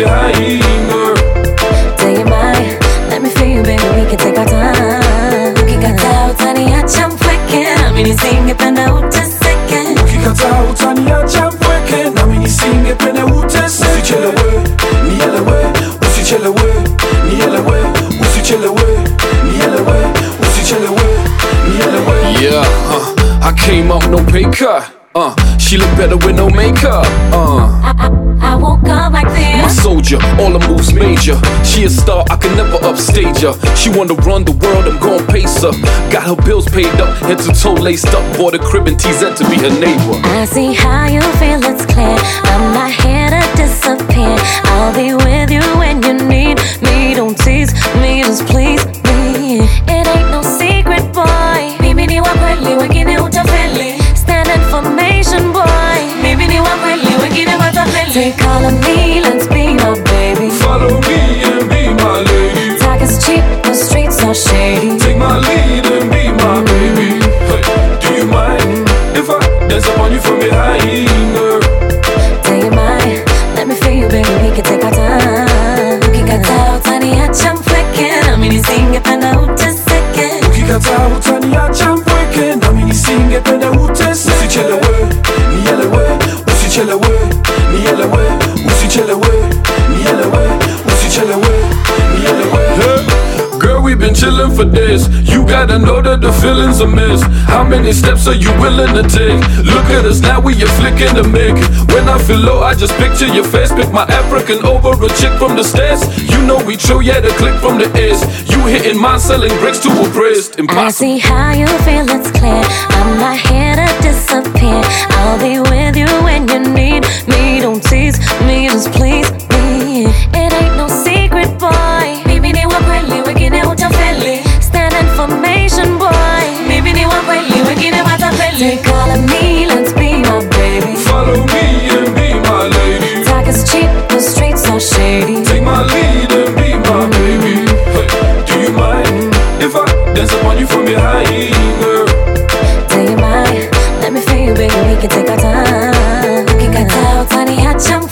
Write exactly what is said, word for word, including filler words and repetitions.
behind, girl. Do you mind? Let me feel you, baby, we can take our time. Ukikataa utaniacha mpweke, nami nisingependa uteseke. Ukikataa utaniacha mpweke, nami nisingependa uteseke. Usichelewe, nielewe, usichelewe, nielewe, usichelewe, nielewe, usichelewe, nielewe. Yeah, uh, I came out no pay cut. Uh, she look better with no makeup. Uh, I, I, I woke up like my this. soldier, all the moves major. She a star, I can never upstage her. She wanna run the world, I'm gon' pace her. Got her bills paid up, head to toe laced up. Bought a crib and T Z to be her neighbor. I see how you feel, it's clear. I'm not here to disappear. I'll be with you when you need me. Don't tease me, just please me. It ain't no secret, boy. Mimi ni wa kweli, wengine utafeli. Stand information, boy. Mimi ni wa kweli, wengine watafeli. Take all of me, let's be my baby. Follow me and be my lady. Talk is cheap, the streets are shady. Take my lead and be my baby. Hey, do you mind if I dance upon you from behind, girl? Do you mind? Let me feel you, baby, we can take our time. Ukikataa utaniacha mpweke, nami nisingependa uteseke. Ukikataa utaniacha mpweke, nami nisingependa uteseke. Usichelewe, nielewe, usichelewe, nielewe, usichelewe, nielewe, usichelewe, nielewe. Yeah. Girl, we been chillin' for days. You gotta know that the feeling's a mess. How many steps are you willing to take? Look at us now, we a flicking to make it. When I feel low, I just picture your face. Pick my African over a chick from the stairs. You know we true, yeah, the click from the ears. You hitting mine, selling bricks to a priest. Impossible. I see how you feel, it's clear. I'm not here to disappear. I'll be with you when you need me. Don't tease me, just please me. It ain't no secret, boy. Mimi ni wa kweli, wengine utafeli. Stand information, boy. Mimi ni wa kweli, wengine watafeli. Take all of me, let's be my baby. Follow me and be my lady. Talk is cheap, the streets are shady. Take my lead and be my baby. Hey, do you mind if I dance upon you from behind, girl? Do you mind? Let me feel you, baby, we can take our time. Ukikataa utaniacha